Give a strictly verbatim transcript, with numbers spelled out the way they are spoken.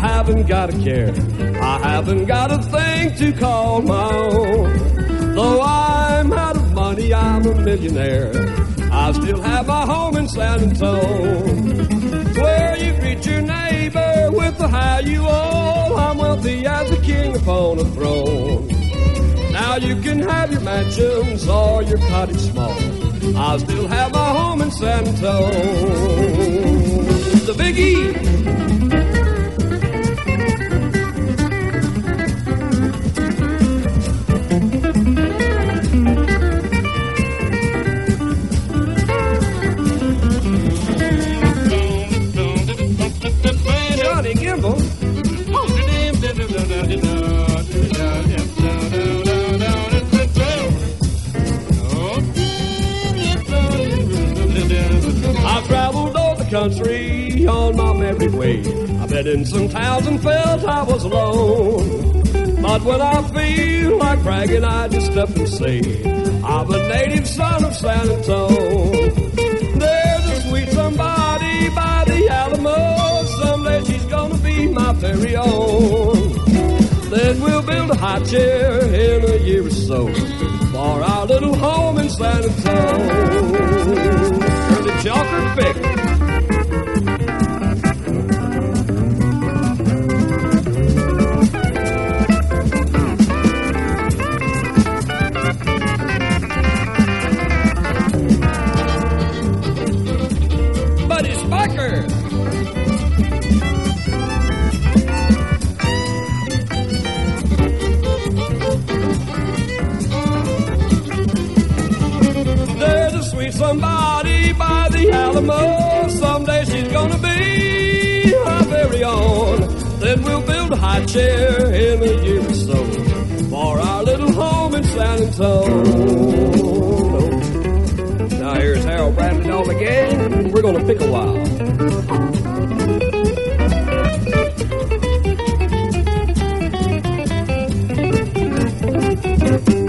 haven't got a care. I haven't got a thing to call my own. Though I'm out of money, I'm a millionaire. I still have my home in San Antonio, where you greet your neighbor with a how you all. I'm wealthy as a king upon a throne. Now you can have your mansions or your cottage small. I still have my home in San Antonio. The Big E. I've traveled all the country on my merry way. I've been in some towns and felt I was alone. But when I feel like bragging, I just up and say, I'm a native son of San Antonio. There's a sweet somebody by the Alamo. Someday she's gonna be my very own. Then we'll build a high chair in a year or so for our little home in San Antonio. The chocolate pick. Buddy Spiker. There's a sweet somebody by the Alamo. Someday she's gonna be our very own. Then we'll build a high chair in a year or so for our little home in San Antonio. Now here's Harold Bradley on the game. We're gonna pick a while. Thank you.